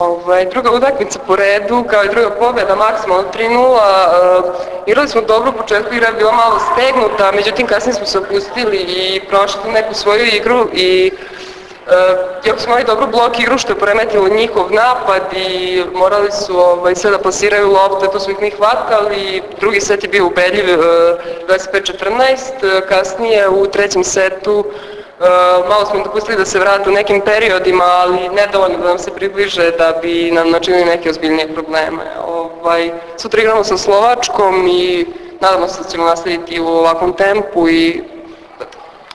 Druga utakmica po redu, kao i druga pobjeda, maksimalno 3:0. Igrali smo dobro, u početku igra je bila malo stegnuta, međutim kasnije smo se opustili i prošli neku svoju igru i iako smo imali dobru blok igru što je poremetilo njihov napad i morali su sve da plasiraju lopte, to su ih mi hvatali. Drugi set je bio ubedljiv, 25-14, kasnije u trećem setu malo smo im dopustili da se vrate u nekim periodima, ali nedovoljno da nam se približe da bi nam načinili neke ozbiljnije probleme. Sutra igramo sa Slovačkom i nadamo se da ćemo nastaviti u ovakvom tempu i